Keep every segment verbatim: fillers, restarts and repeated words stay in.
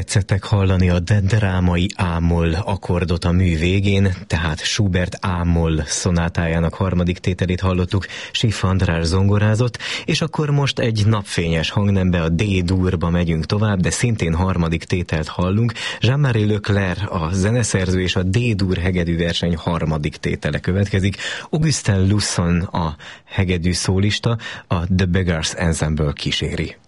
tetszettek hallani a drámai A-moll akkordot a mű végén, tehát Schubert A-moll szonátájának harmadik tételét hallottuk, Schiff András zongorázott, és akkor most egy napfényes hangnembe, a D-durba megyünk tovább, de szintén harmadik tételt hallunk. Jean-Marie Leclerc a zeneszerző, és a D-dur hegedű verseny harmadik tétele következik. Augustin Lusson a hegedű szólista, a The Beggars Ensemble kíséri.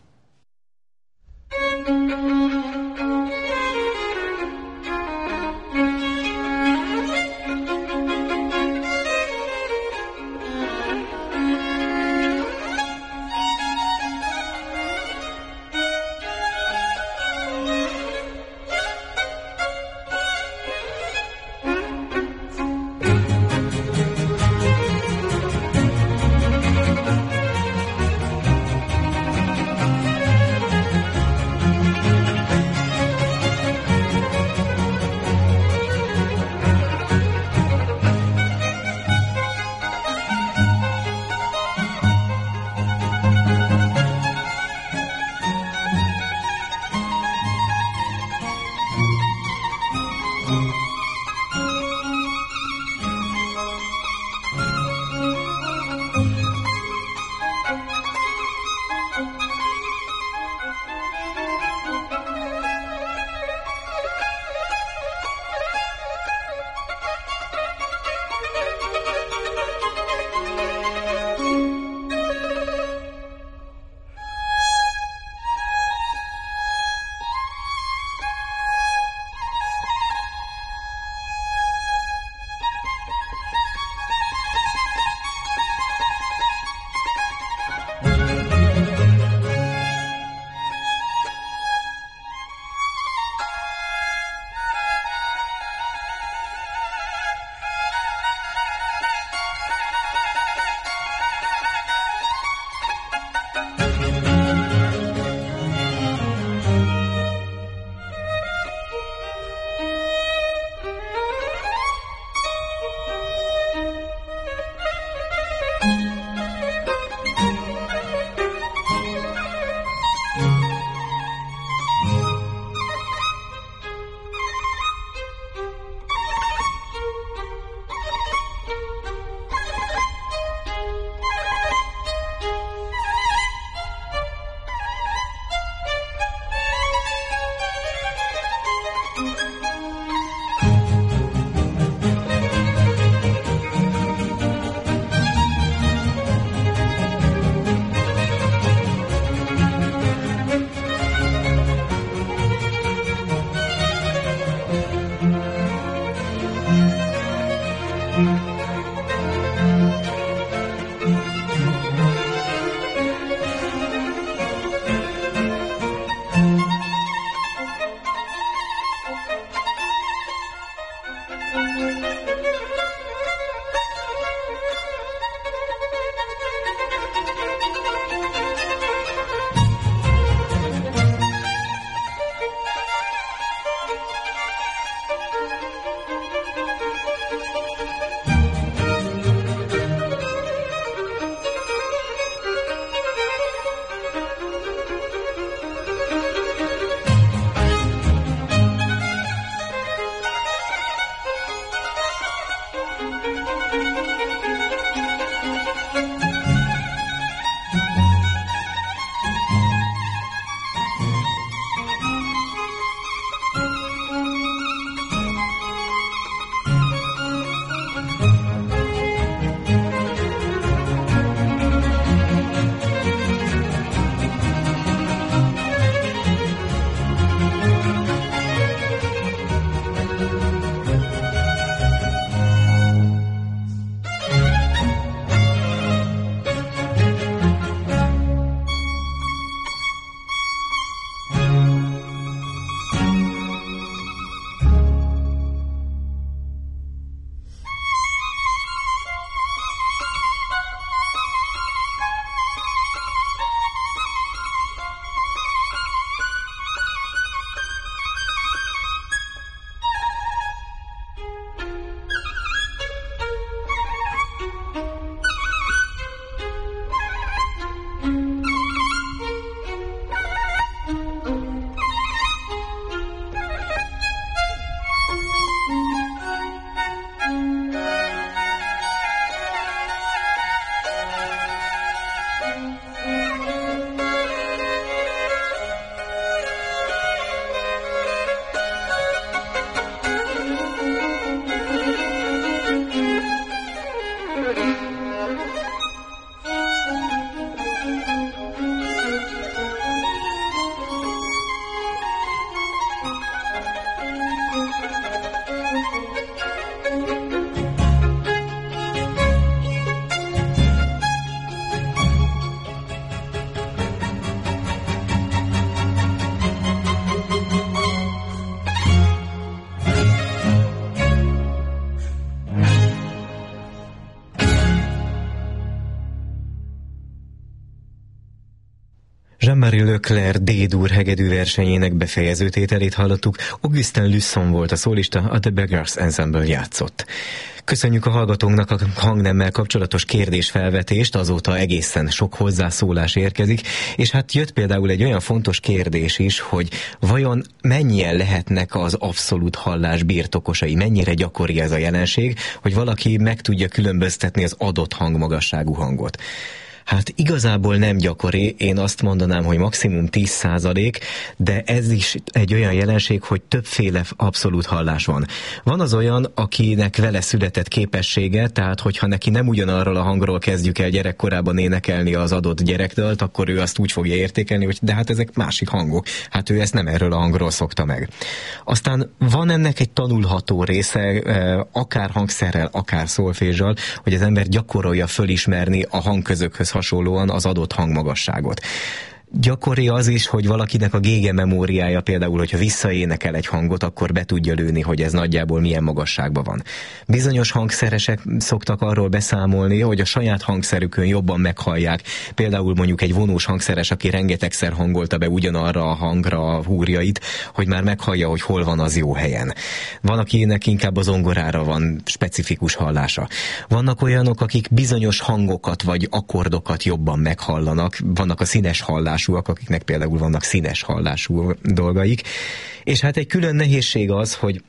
Jean-Marie Leclerc D-dur hegedű versenyének befejező tételét hallottuk, Augustin Lusson volt a szólista, a The Beggars Ensemble játszott. Köszönjük a hallgatónknak a hangnemmel kapcsolatos kérdésfelvetést, azóta egészen sok hozzászólás érkezik, és hát jött például egy olyan fontos kérdés is, hogy vajon mennyien lehetnek az abszolút hallás birtokosai, mennyire gyakori ez a jelenség, hogy valaki meg tudja különböztetni az adott hangmagasságú hangot. Hát igazából nem gyakori, én azt mondanám, hogy maximum tíz százalék, de ez is egy olyan jelenség, hogy többféle abszolút hallás van. Van az olyan, akinek vele született képessége, tehát hogyha neki nem ugyanarról a hangról kezdjük el gyerekkorában énekelni az adott gyerekdalt, akkor ő azt úgy fogja értékelni, hogy de hát ezek másik hangok, hát ő ezt nem erről a hangról szokta meg. Aztán van ennek egy tanulható része, akár hangszerrel, akár szolfézsal, hogy az ember gyakorolja fölismerni a hangközökhöz hasonlóan az adott hangmagasságot. Gyakori az is, hogy valakinek a gége memóriája például, hogyha visszaénekel egy hangot, akkor be tudja lőni, hogy ez nagyjából milyen magasságban van. Bizonyos hangszeresek szoktak arról beszámolni, hogy a saját hangszerükön jobban meghallják. Például mondjuk egy vonós hangszeres, aki rengetegszer hangolta be ugyanarra a hangra a húrjait, hogy már meghallja, hogy hol van az jó helyen. Van, akinek inkább a zongorára van specifikus hallása. Vannak olyanok, akik bizonyos hangokat vagy akkordokat jobban meghallanak. Vannak a színes hallás, akiknek például vannak színes hallású dolgaik. És hát egy külön nehézség az, hogy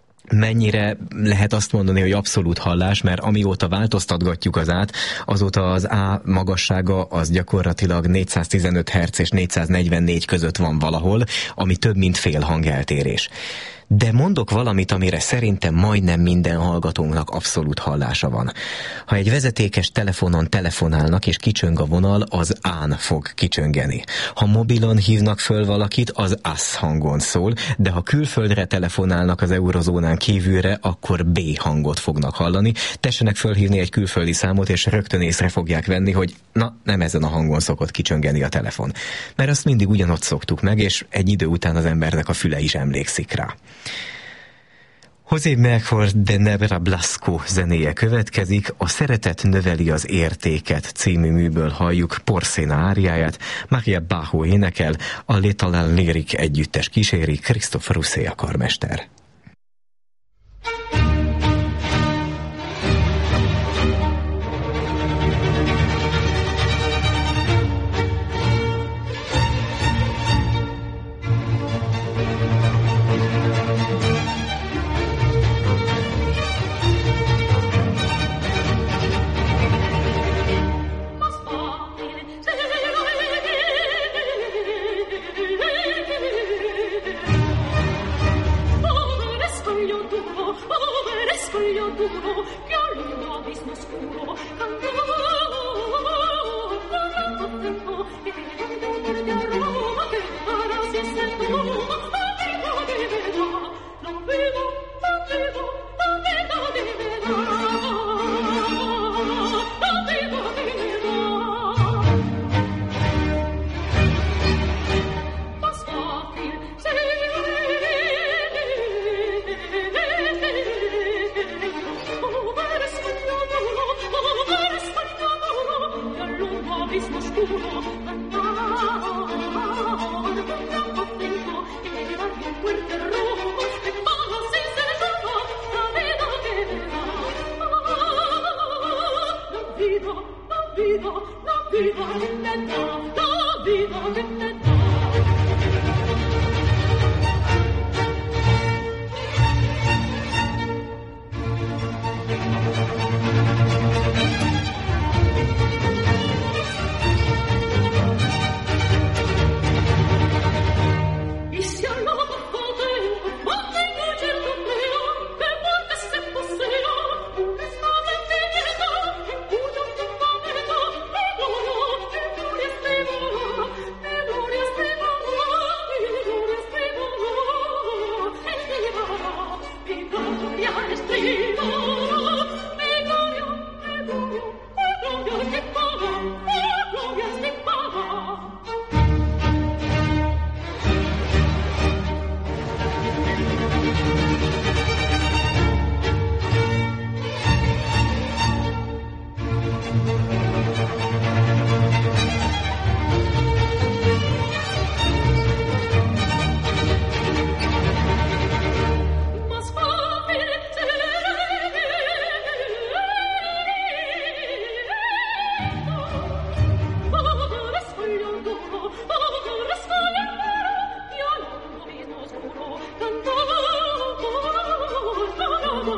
mennyire lehet azt mondani, hogy abszolút hallás, mert amióta változtatgatjuk az át, azóta az A magassága az gyakorlatilag négyszáztizenöt hertz és négyszáznegyvennégy között van valahol, ami több mint fél hangeltérés. De mondok valamit, amire szerintem majdnem minden hallgatónknak abszolút hallása van. Ha egy vezetékes telefonon telefonálnak és kicsöng a vonal, az án fog kicsöngeni. Ha mobilon hívnak föl valakit, az az hangon szól, de ha külföldre telefonálnak az eurozónán kívülre, akkor B hangot fognak hallani. Tessenek fölhívni egy külföldi számot, és rögtön észre fogják venni, hogy na, nem ezen a hangon szokott kicsöngeni a telefon. Mert azt mindig ugyanott szoktuk meg, és egy idő után az embernek a füle is emlékszik rá. José Mejía de Nebra Blasco zenéje következik, a Szeretet növeli az értéket című műből halljuk Porcena áriáját, Maria Bajo énekel, a L'Étalon Lyric együttes kíséri, Christophe Rousset a karmester.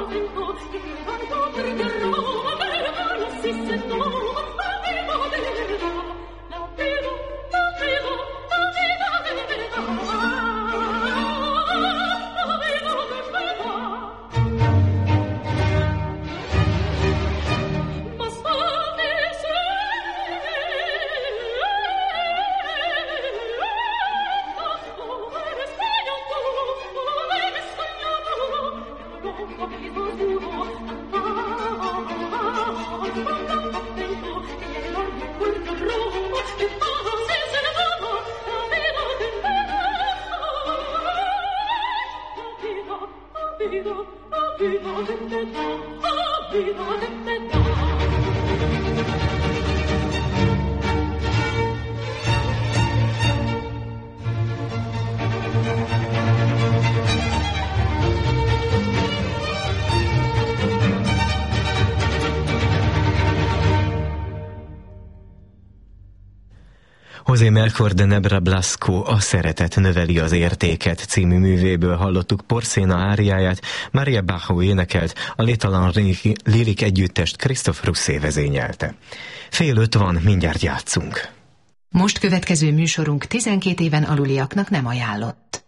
José Melchor de Nebra Blasco A szeretet növeli az értéket című művéből hallottuk Porcena áriáját, Maria Bacchó énekelt, a Létalan Lirik együttest Christophe Rousset vezényelte. Fél öt van, mindjárt játszunk. Most következő műsorunk tizenkét éven aluliaknak nem ajánlott.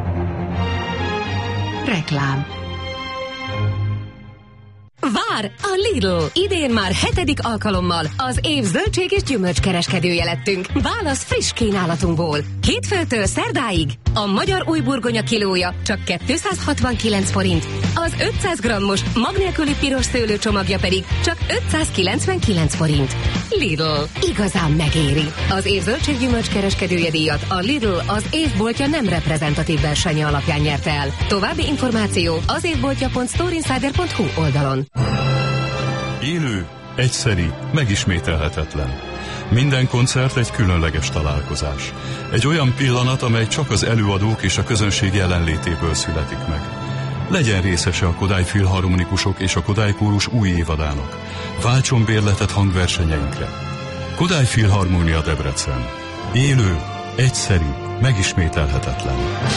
Reklám. Vár a Lidl! Idén már hetedik alkalommal az év zöldség és gyümölcskereskedője lettünk. Válasz friss kínálatunkból. Hétfőtől szerdáig a magyar új burgonya kilója csak kétszázhatvankilenc forint, az ötszáz grammos mag nélküli piros szőlő csomagja pedig csak ötszázkilencvenkilenc forint. Lidl. Igazán megéri. Az év zöldség gyümölcskereskedője díjat a Lidl az évboltja nem reprezentatív versenye alapján nyerte el. További információ az évboltja pont storeinsider pont hu oldalon. Élő, egyszeri, megismételhetetlen. Minden koncert egy különleges találkozás. Egy olyan pillanat, amely csak az előadók és a közönség jelenlétéből születik meg. Legyen részese a Kodály Filharmonikusok és a Kodály Kórus új évadának. Váltson bérletet hangversenyeinkre. Kodály Filharmónia Debrecen. Élő, egyszeri, megismételhetetlen.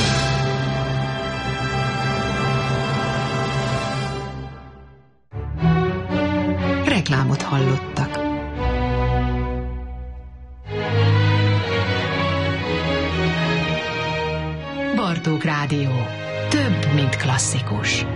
Reklámot hallottak. Bartók Rádió. Több, mint klasszikus.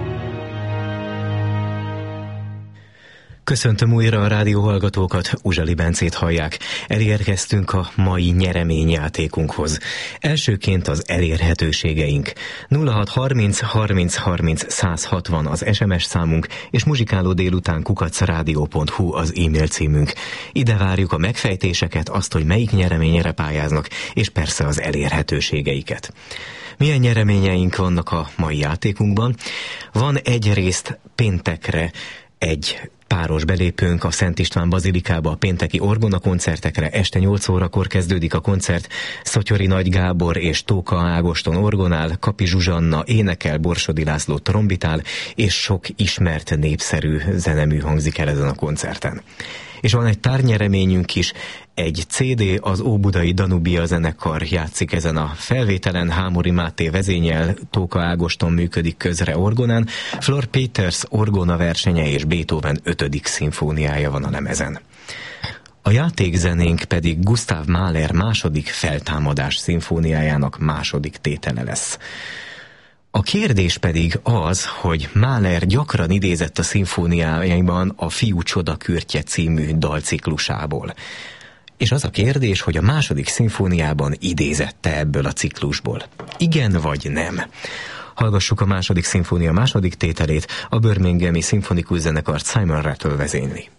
Köszöntöm újra a rádióhallgatókat, Uzsali Bencét hallják. Elérkeztünk a mai nyereményjátékunkhoz. Elsőként az elérhetőségeink. nulla hat harminc harminc harminc száz hatvan az es em es számunk, és muzsikáló délután kukac rádió pont hu az e-mail címünk. Ide várjuk a megfejtéseket, azt, hogy melyik nyereményre pályáznak, és persze az elérhetőségeiket. Milyen nyereményeink vannak a mai játékunkban? Van egyrészt péntekre egy páros belépőnk a Szent István Bazilikába a pénteki orgona koncertekre. Este nyolc órakor kezdődik a koncert. Szotyori Nagy Gábor és Tóka Ágoston orgonál, Kapi Zsuzsanna énekel, Borsodi László trombitál, és sok ismert népszerű zenemű hangzik el ezen a koncerten. És van egy tárnyereményünk is, egy cé dé, az Óbudai Danubia zenekar játszik ezen a felvételen, Hámori Máté vezényel, Tóka Ágoston működik közre orgonán, Flor Peters orgona versenye és Beethoven ötödik szimfóniája van a lemezen. A játékzenénk pedig Gustav Mahler második feltámadás szimfóniájának második tétele lesz. A kérdés pedig az, hogy Mahler gyakran idézett a szimfóniájában a Fiú csodakürtje című dalciklusából. És az a kérdés, hogy a második szimfóniában idézette ebből a ciklusból. Igen vagy nem? Hallgassuk a második szimfónia második tételét, a Birminghami Szimfonikus Zenekart Simon Rattle vezényli.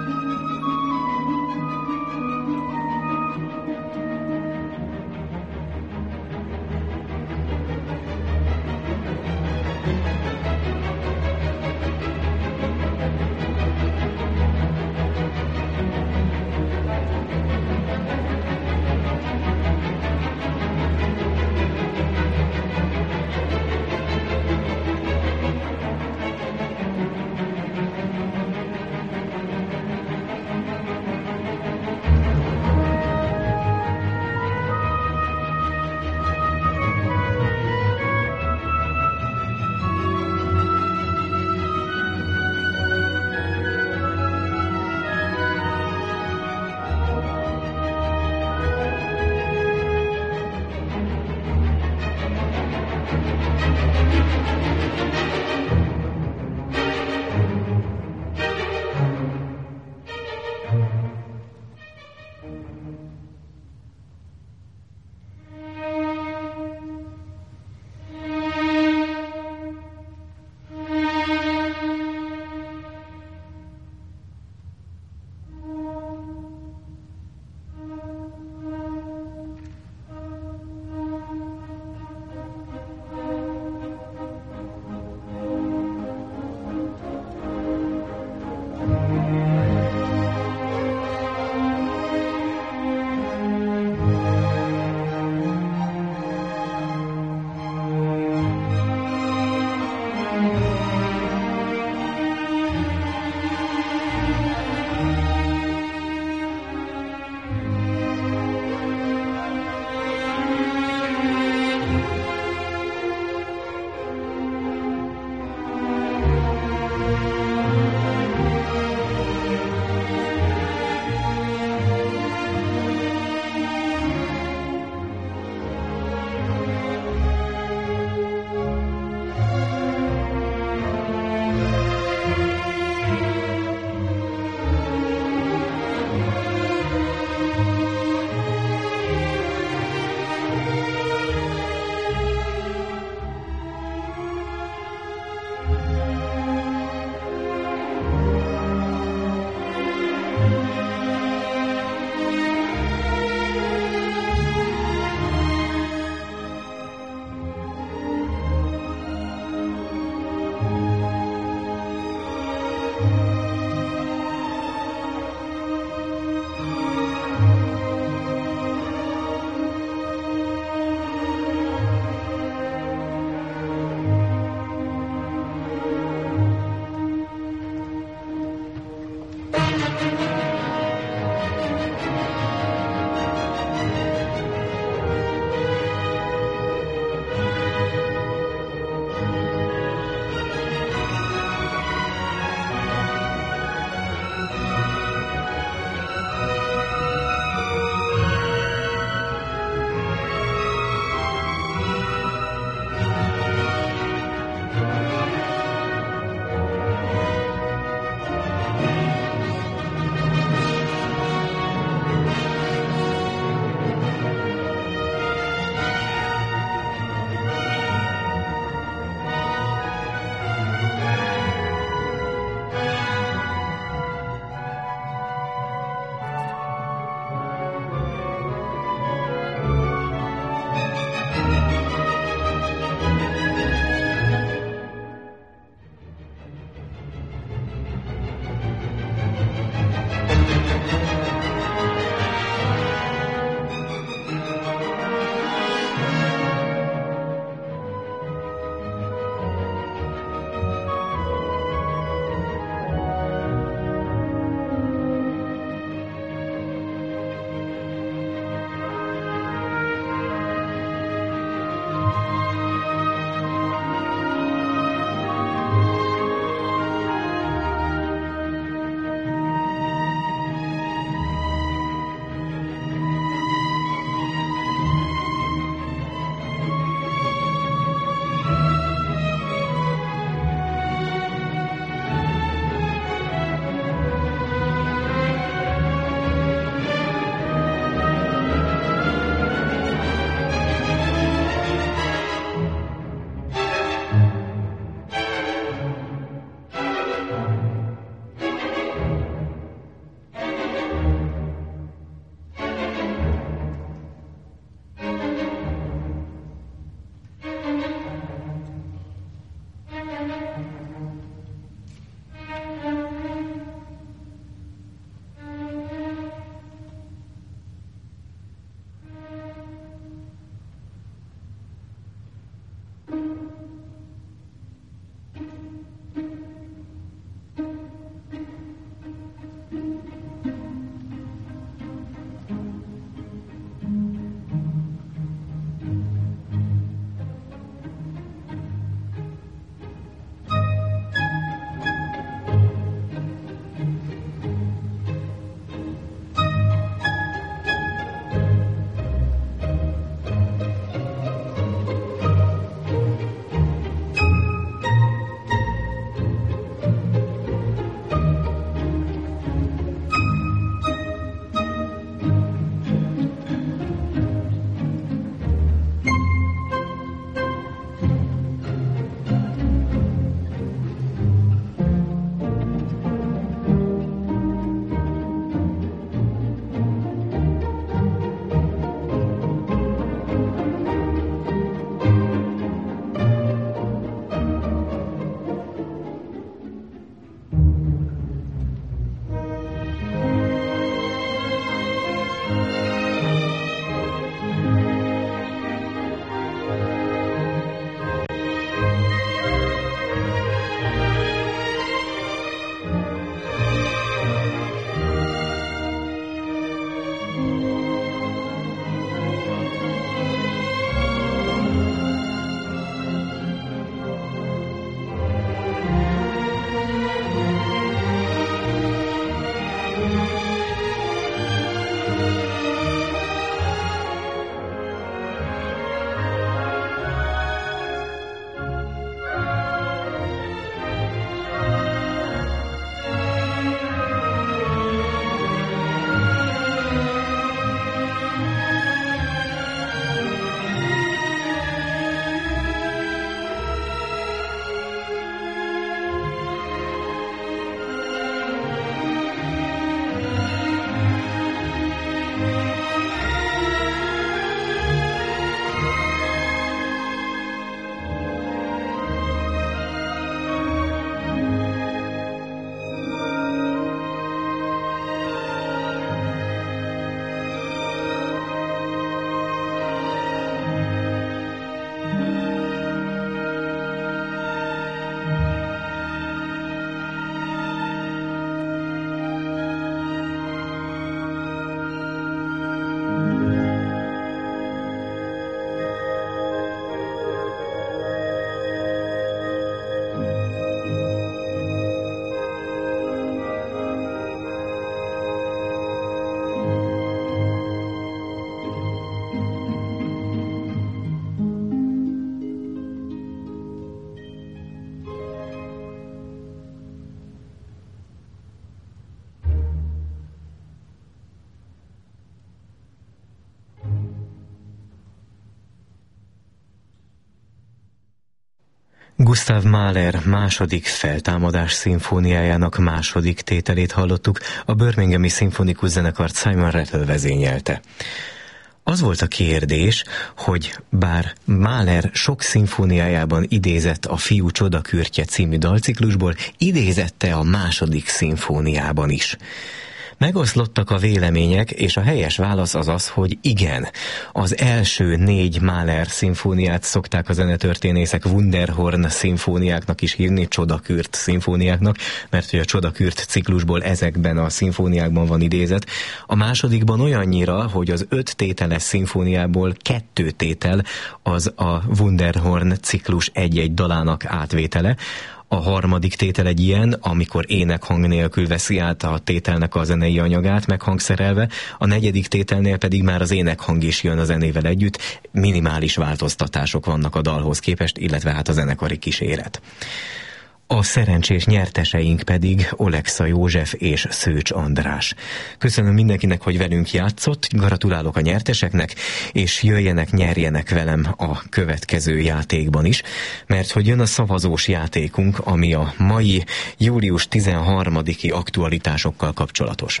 Gustav Mahler második feltámadás szimfóniájának második tételét hallottuk, a Birminghami Szimfonikus Zenekart Simon Rattle vezényelte. Az volt a kérdés, hogy bár Mahler sok szimfóniájában idézett a Fiú csodakürtje című dalciklusból, idézette a második szimfóniában is. Megoszlottak a vélemények, és a helyes válasz az az, hogy igen. Az első négy Mahler szimfóniát szokták a zenetörténészek Wunderhorn szimfóniáknak is hívni, Csodakürt szimfóniáknak, mert hogy a Csodakürt ciklusból ezekben a szimfóniákban van idézet. A másodikban olyannyira, hogy az öt tételes szimfóniából kettő tétel az a Wunderhorn ciklus egy-egy dalának átvétele. A harmadik tétel egy ilyen, amikor énekhang nélkül veszi át a tételnek a zenei anyagát meghangszerelve, a negyedik tételnél pedig már az énekhang is jön a zenével együtt, minimális változtatások vannak a dalhoz képest, illetve hát a zenekari kíséret. A szerencsés nyerteseink pedig Olexa József és Szőcs András. Köszönöm mindenkinek, hogy velünk játszott, gratulálok a nyerteseknek, és jöjjenek, nyerjenek velem a következő játékban is, mert hogy jön a szavazós játékunk, ami a mai július tizenharmadiki aktualitásokkal kapcsolatos.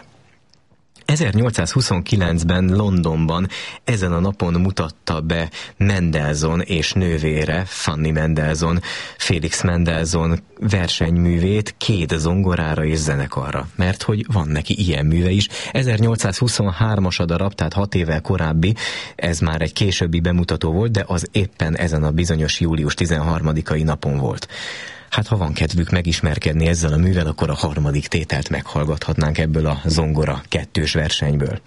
ezernyolcszázhuszonkilencben Londonban ezen a napon mutatta be Mendelssohn és nővére, Fanny Mendelssohn, Felix Mendelssohn versenyművét két zongorára és zenekarra, mert hogy van neki ilyen műve is. ezernyolcszázhuszonhármas a darab, tehát hat évvel korábbi, ez már egy későbbi bemutató volt, de az éppen ezen a bizonyos július tizenharmadikai napon volt. Hát ha van kedvük megismerkedni ezzel a művel, akkor a harmadik tételt meghallgathatnánk ebből a zongora kettős versenyből.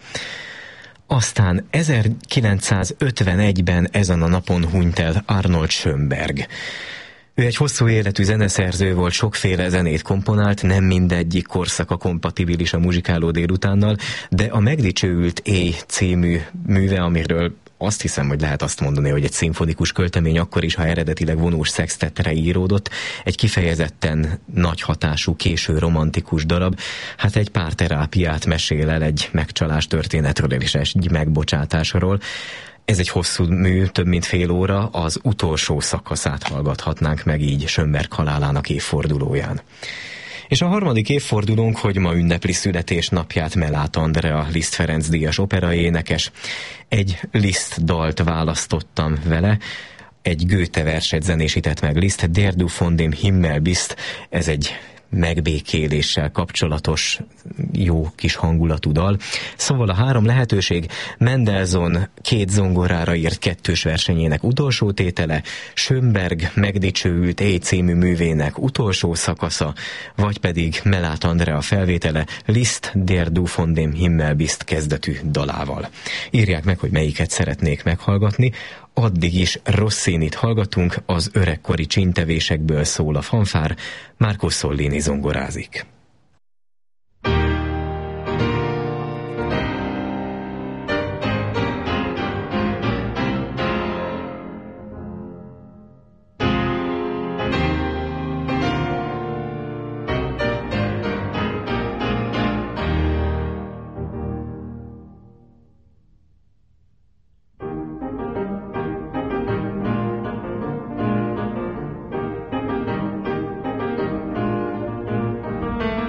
Aztán ezerkilencszázötvenegyben ezen a napon hunyt el Arnold Schönberg. Ő egy hosszú életű zeneszerző volt, sokféle zenét komponált, nem mindegyik korszaka kompatibilis a muzsikáló délutánnal, de a Megdicsőült éj című műve, amiről azt hiszem, hogy lehet azt mondani, hogy egy szimfonikus költemény akkor is, ha eredetileg vonós szextettre íródott, egy kifejezetten nagy hatású, késő romantikus darab, hát egy pár terápiát mesél el egy megcsalás történetről és egy megbocsátásról. Ez egy hosszú mű, több mint fél óra, az utolsó szakaszát hallgathatnánk meg így Schönberg halálának évfordulóján. És a harmadik évfordulónk, hogy ma ünnepli születésnapját Mellát Andrea, Liszt Ferenc díjas operaénekes. Egy Liszt dalt választottam vele, egy Goethe verset zenésített meg Liszt, Der du von dem Himmel bist, ez egy megbékéléssel kapcsolatos jó kis hangulatú dal. Szóval a három lehetőség: Mendelssohn két zongorára írt kettős versenyének utolsó tétele, Schönberg Megdicsőült éj című művének utolsó szakasza, vagy pedig Mellát Andrea felvétele Liszt Der du von dem Himmel bist kezdetű dalával. Írják meg, hogy melyiket szeretnék meghallgatni. Addig is Rossinit hallgatunk, az öregkori csintevésekből szól a fanfár, Marco Sollini zongorázik. Thank you.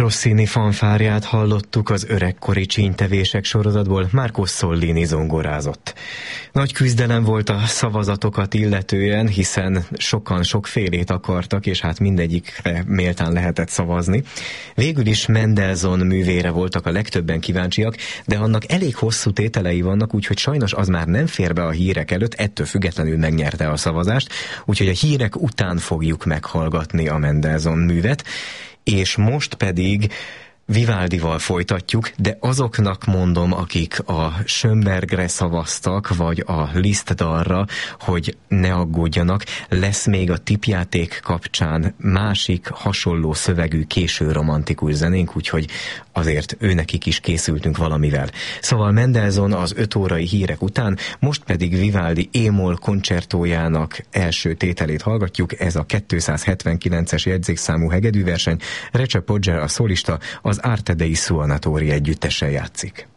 Rossini fanfárját hallottuk az öregkori csínytevések sorozatból, Marco Sollini zongorázott. Nagy küzdelem volt a szavazatokat illetően, hiszen sokan sokfélét akartak, és hát mindegyikre méltán lehetett szavazni. Végül is Mendelssohn művére voltak a legtöbben kíváncsiak, de annak elég hosszú tételei vannak, úgyhogy sajnos az már nem fér be a hírek előtt, ettől függetlenül megnyerte a szavazást, úgyhogy a hírek után fogjuk meghallgatni a Mendelssohn művet. És most pedig Vivaldival folytatjuk, de azoknak mondom, akik a Schönbergre szavaztak, vagy a Liszt dalra, hogy ne aggódjanak, lesz még a tippjáték kapcsán másik hasonló szövegű késő romantikus zenénk, úgyhogy azért őnekik is készültünk valamivel. Szóval Mendelssohn az öt órai hírek után, most pedig Vivaldi E-moll koncertójának első tételét hallgatjuk, ez a kétszázhetvenkilences jegyzékszámú hegedűverseny, Recep Pogger a szólista, az Arte dei Suonatori együttessel játszik.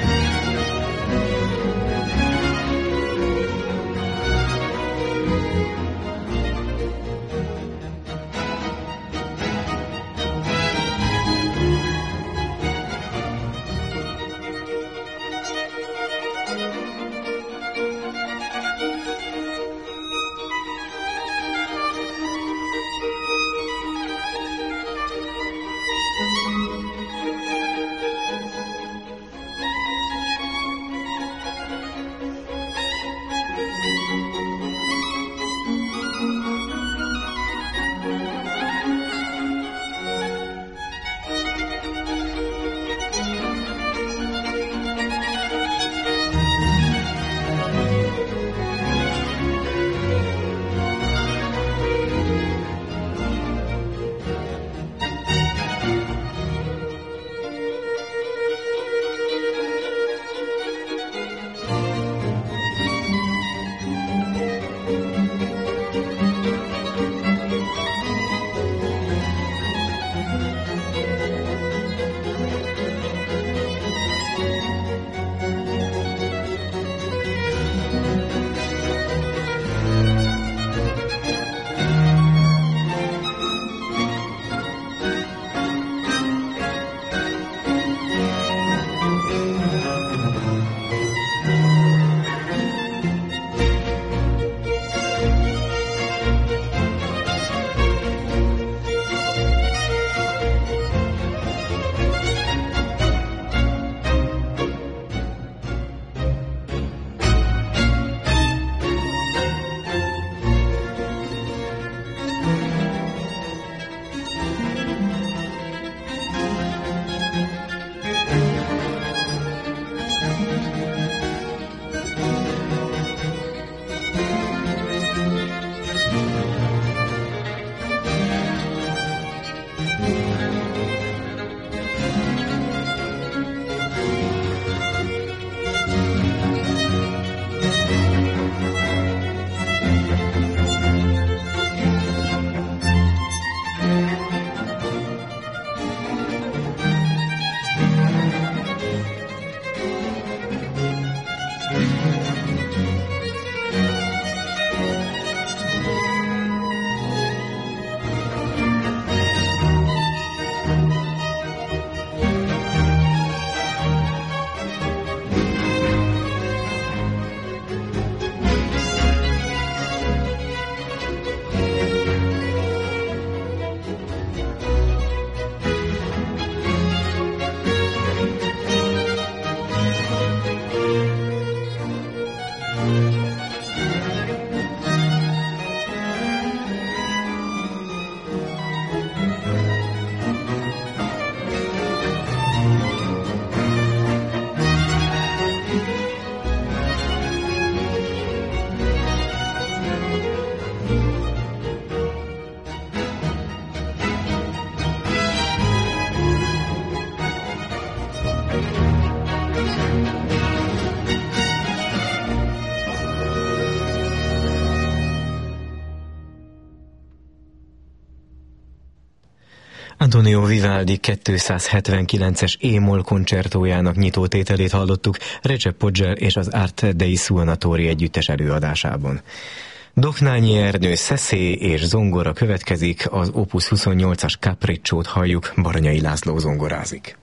Thank you. Antonio Vivaldi kétszázhetvenkilences E-moll koncertójának nyitótételét hallottuk Recep Podzsel és az Art dei Suonatori együttes előadásában. Doknányi Ernő szeszély és zongora következik, az Opus huszonnyolcas Capricciót halljuk, Baranyai László zongorázik.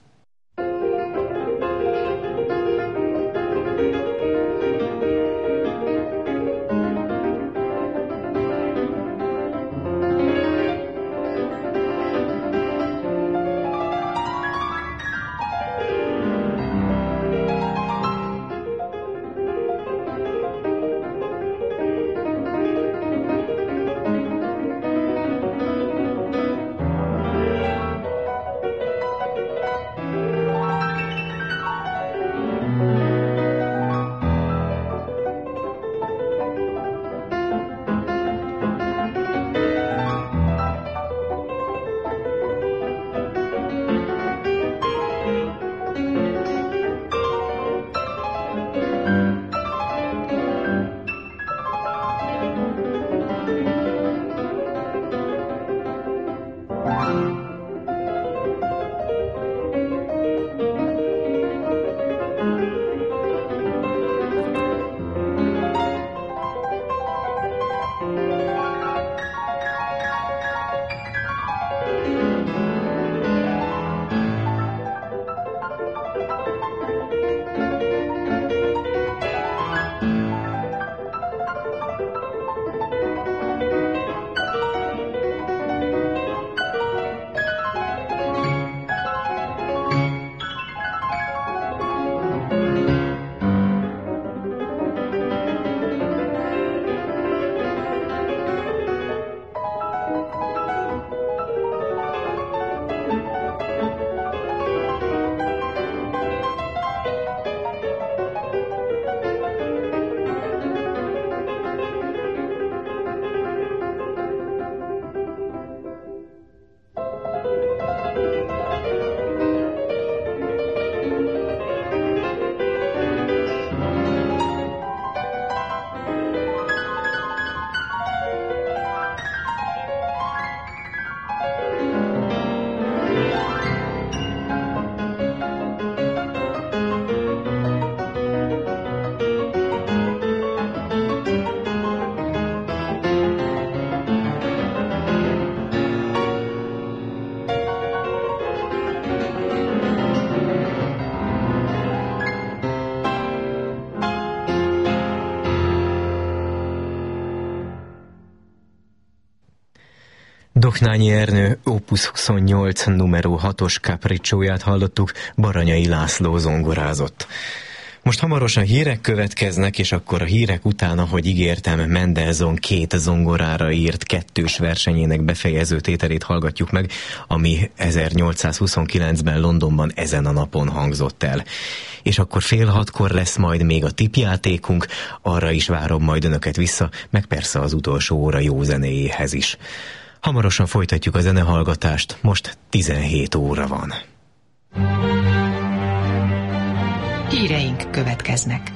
Doknányi Ernő Opus huszonnyolc numero hatos Capriccióját hallottuk, Baranyai László zongorázott. Most hamarosan hírek következnek, és akkor a hírek után, ahogy ígértem, Mendelssohn két zongorára írt kettős versenyének befejező tételét hallgatjuk meg, ami ezernyolcszázhuszonkilencben Londonban ezen a napon hangzott el. És akkor fél hatkor lesz majd még a tippjátékunk, arra is várom majd önöket vissza, meg persze az utolsó óra jó zenéjéhez is. Hamarosan folytatjuk a zenehallgatást, most tizenhét óra van. Híreink következnek.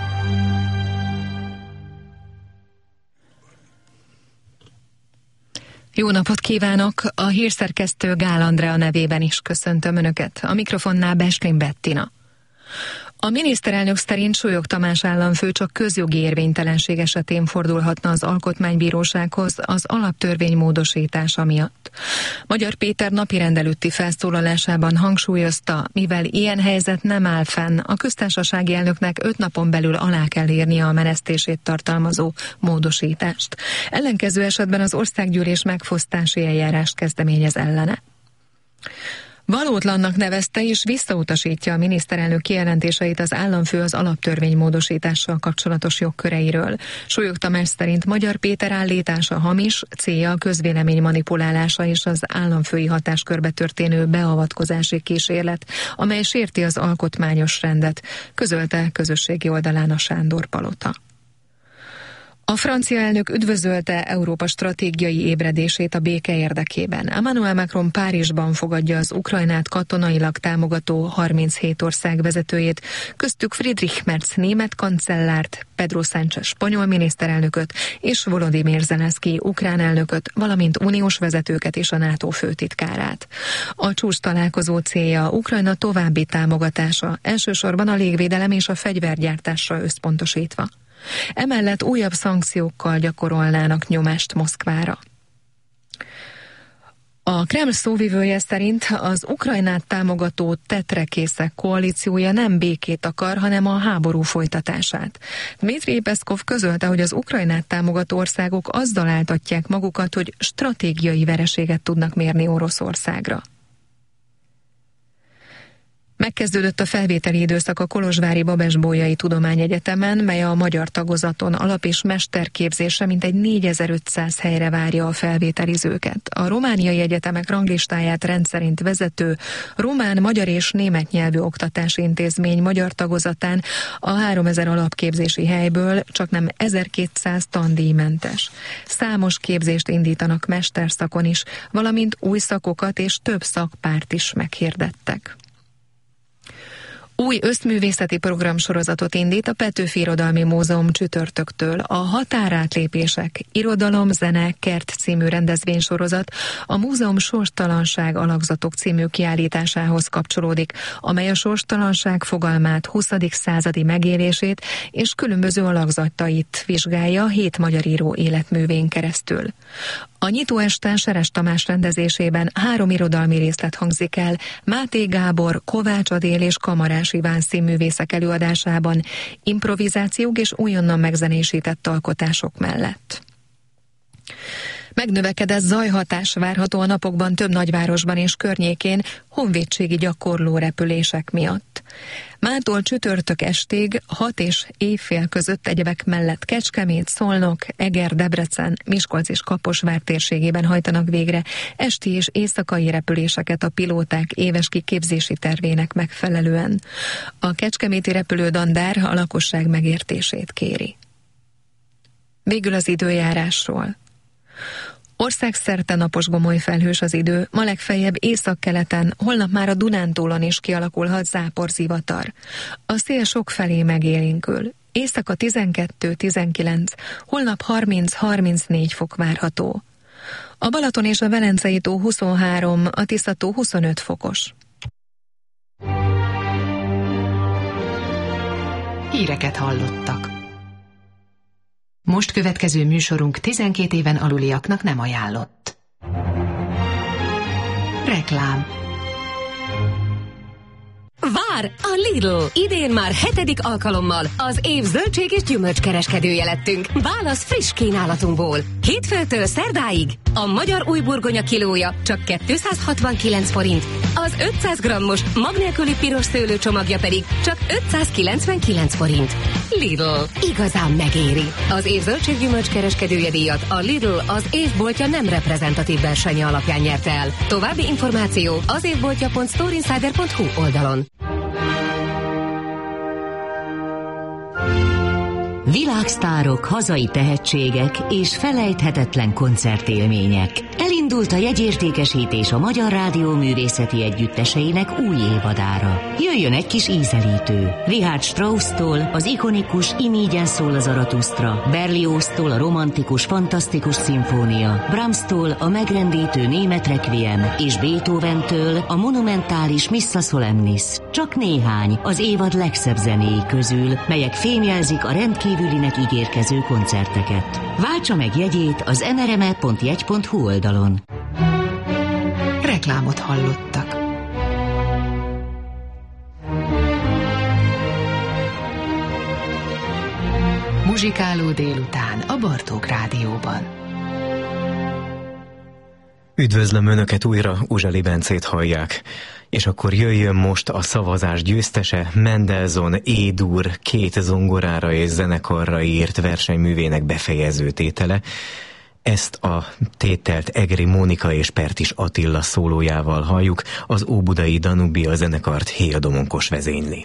Jó napot kívánok! A hírszerkesztő Gál Andrea nevében is köszöntöm Önöket. A mikrofonnál Besklin Bettina. A miniszterelnök szerint Súlyog Tamás államfő csak közjogi érvénytelenség esetén fordulhatna az Alkotmánybírósághoz az alaptörvény módosítása miatt. Magyar Péter napirend előtti felszólalásában hangsúlyozta, mivel ilyen helyzet nem áll fenn, a köztársasági elnöknek öt napon belül alá kell írnia a menesztését tartalmazó módosítást. Ellenkező esetben az országgyűlés megfosztási eljárást kezdeményez ellene. Valótlannak nevezte és visszautasítja a miniszterelnök kijelentéseit az államfő az alaptörvény módosítással kapcsolatos jogköreiről. Súlyog Tamás szerint Magyar Péter állítása hamis, célja a közvélemény manipulálása és az államfői hatáskörbe történő beavatkozási kísérlet, amely sérti az alkotmányos rendet, közölte közösségi oldalán a Sándor Palota. A francia elnök üdvözölte Európa stratégiai ébredését a béke érdekében. Emmanuel Macron Párizsban fogadja az Ukrajnát katonailag támogató harminchét ország vezetőjét, köztük Friedrich Merz német kancellárt, Pedro Sánchez spanyol miniszterelnököt és Volodymyr Zelenszky ukrán elnököt, valamint uniós vezetőket és a NATO főtitkárát. A csúcs találkozó célja Ukrajna további támogatása, elsősorban a légvédelem és a fegyvergyártásra összpontosítva. Emellett újabb szankciókkal gyakorolnának nyomást Moszkvára. A Kreml szóvivője szerint az Ukrajnát támogató tetrekészek koalíciója nem békét akar, hanem a háború folytatását. Dmitrij Peszkov közölte, hogy az Ukrajnát támogató országok azzal áltatják magukat, hogy stratégiai vereséget tudnak mérni Oroszországra. Megkezdődött a felvételi időszak a kolozsvári Babes-Bolyai Tudományegyetemen, mely a magyar tagozaton alap- és mesterképzése mintegy négyezer-ötszáz helyre várja a felvételizőket. A romániai egyetemek ranglistáját rendszerint vezető román, magyar és német nyelvű oktatási intézmény magyar tagozatán a háromezer alapképzési helyből csaknem ezerkétszáz tandíjmentes. Számos képzést indítanak mesterszakon is, valamint új szakokat és több szakpárt is meghirdettek. Új összművészeti programsorozatot indít a Petőfi Irodalmi Múzeum csütörtöktől. A Határátlépések, Irodalom, Zene, Kert című rendezvénysorozat a múzeum Sorstalanság alakzatok című kiállításához kapcsolódik, amely a sorstalanság fogalmát, huszadik századi megélését és különböző alakzatait vizsgálja hét magyar író életművén keresztül. A nyitóesten Seres Tamás rendezésében három irodalmi részlet hangzik el, Máté Gábor, Kovács Adél és Kamarás Iván színművészek előadásában, improvizációk és újonnan megzenésített alkotások mellett. Megnövekedett zajhatás várható a napokban több nagyvárosban és környékén honvédségi gyakorló repülések miatt. Mától csütörtök estig hat és éjfél között egyebek mellett Kecskemét, Szolnok, Eger, Debrecen, Miskolc és Kaposvár térségében hajtanak végre esti és éjszakai repüléseket a pilóták éves kiképzési tervének megfelelően. A kecskeméti repülődandár a lakosság megértését kéri. Végül az időjárásról. Országszerte napos gomoly felhős az idő, ma legfeljebb északkeleten, holnap már a Dunántúlon is kialakulhat záporzivatar. A szél sokfelé megélénkül. Éjszaka tizenkettő-tizenkilenc, holnap harminc-harmincnégy fok várható. A Balaton és a Velencei tó huszonhárom, a Tisza tó huszonöt fokos. Híreket hallottak. Most következő műsorunk tizenkét éven aluliaknak nem ajánlott. Reklám. Vár! A Lidl! Idén már hetedik alkalommal az év zöldség és gyümölcskereskedője lettünk. Válasz friss kínálatunkból. Hétfőtől szerdáig a magyar újburgonya kilója csak kétszázhatvankilenc forint, az ötszáz grammos mag nélküli piros szőlő csomagja pedig csak ötszázkilencvenkilenc forint. Lidl. Igazán megéri. Az év zöldség gyümölcskereskedője díjat a Lidl az évboltja nem reprezentatív versenye alapján nyerte el. További információ az évboltja pont storeinsider pont hu oldalon. Világsztárok, hazai tehetségek és felejthetetlen koncertélmények. Elindult a jegyértékesítés a Magyar Rádió művészeti együtteseinek új évadára. Jöjjön egy kis ízelítő. Richard Strauss-tól az ikonikus Imígyen szól az Aratusztra, Berlioz-tól a romantikus, fantasztikus szimfónia, Brahms-tól a megrendítő német requiem és Beethoven-től a monumentális Missa Solemnis. Csak néhány az évad legszebb zenéi közül, melyek fémjelzik a rendkívülinek ígérkező koncerteket. Váltsa meg jegyét az em er em e pont jegy pont hu oldalon. Reklámot hallottak. Muzsikáló délután a Bartók Rádióban. Üdvözlöm Önöket újra, Uzsali Bencét hallják. És akkor jöjjön most a szavazás győztese, Mendelssohn E-dur két zongorára és zenekarra írt versenyművének befejező tétele. Ezt a tételt Egri Mónika és Pertis Attila szólójával halljuk, az óbudai Danubia zenekart Héja Domonkos vezényli.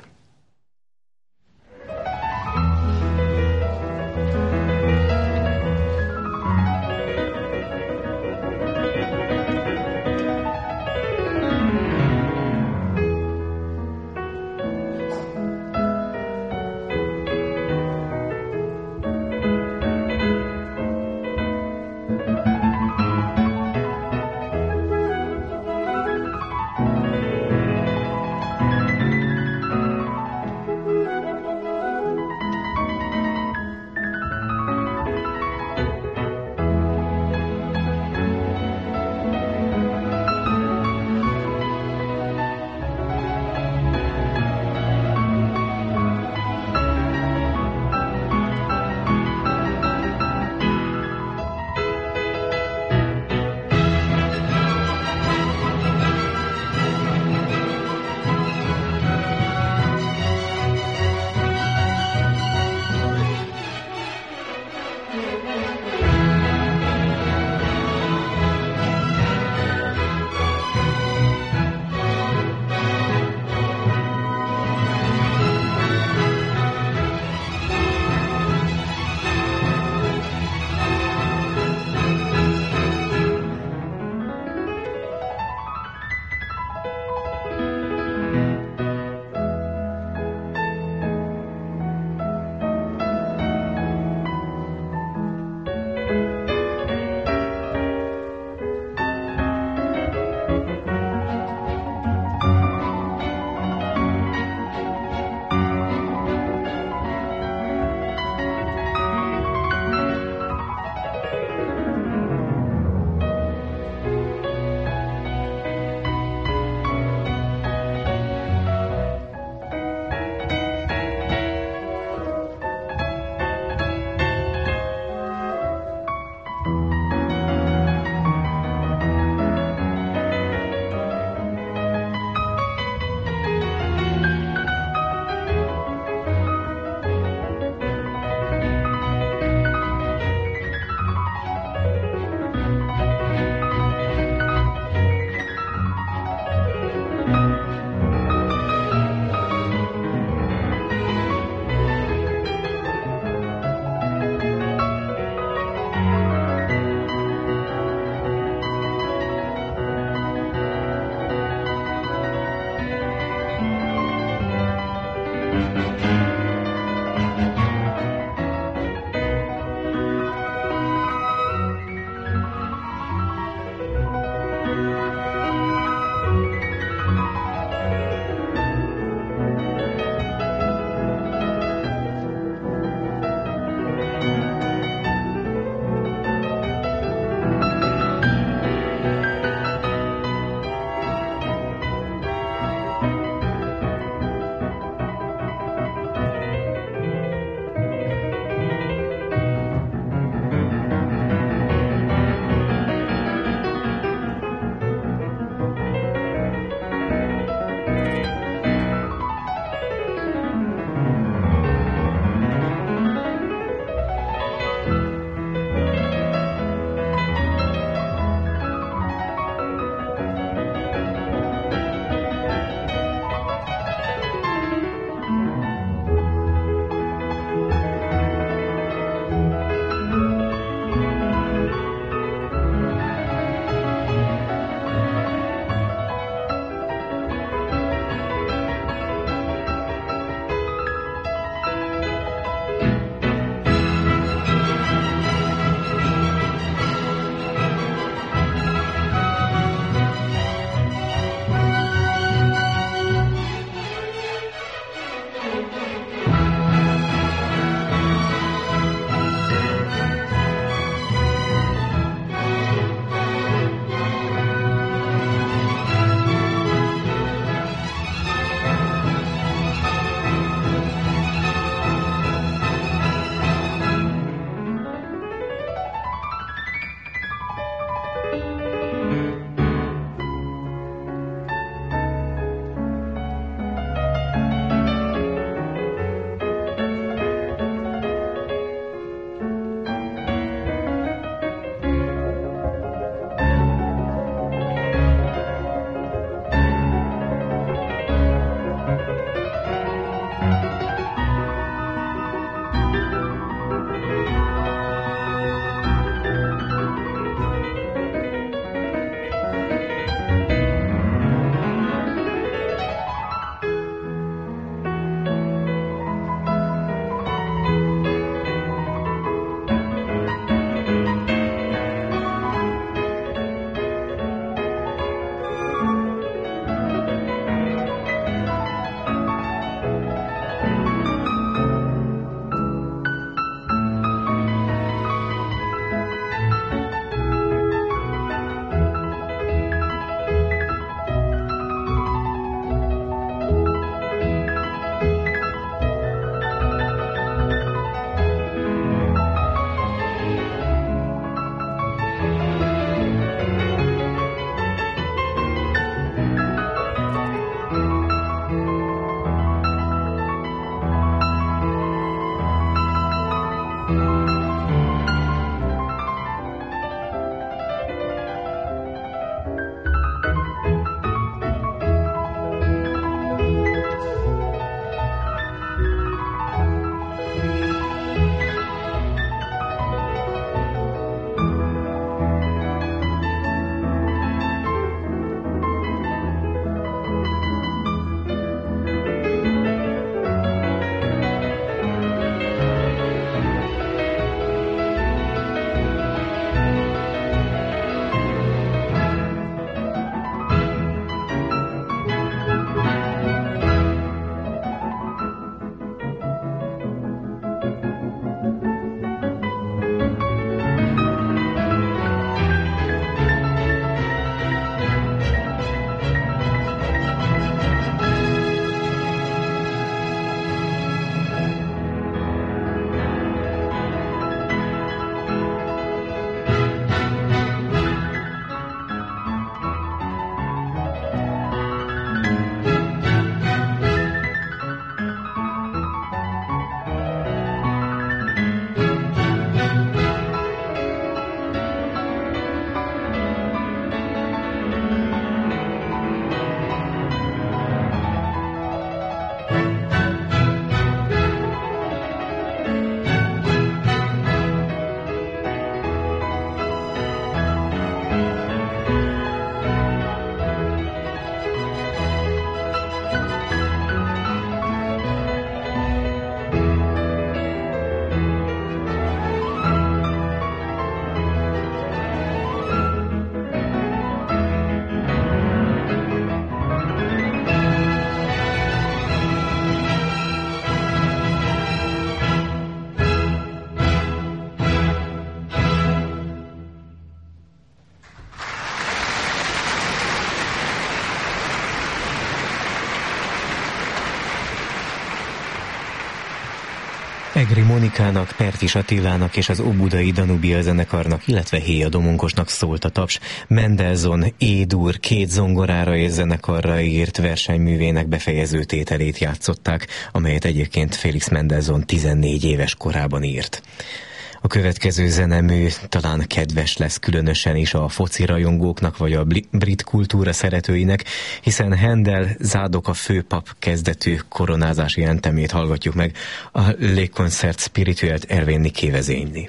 Egri Monikának, Pertis Attilának és az Óbudai Danubia zenekarnak, illetve Héja Domonkosnak szólt a taps. Mendelssohn E-dur két zongorára és zenekarra írt versenyművének befejező tételét játszották, amelyet egyébként Felix Mendelssohn tizennégy éves korában írt. A következő zenemű talán kedves lesz különösen is a foci rajongóknak vagy a brit kultúra szeretőinek, hiszen Handel Zádok a főpap kezdetű koronázási entemét hallgatjuk meg, a Le Concert Spirituelt Erwin Niké vezényli.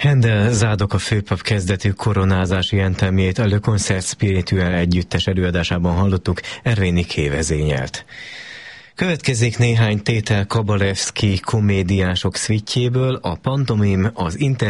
Händel Zádok a főpap kezdetű koronázási entelmét a Le Concert Spirituel együttes előadásában hallottuk, Ervéni kévezényelt. Következik néhány tétel Kabalevszky komédiások szvittjéből, a pantomim, az inter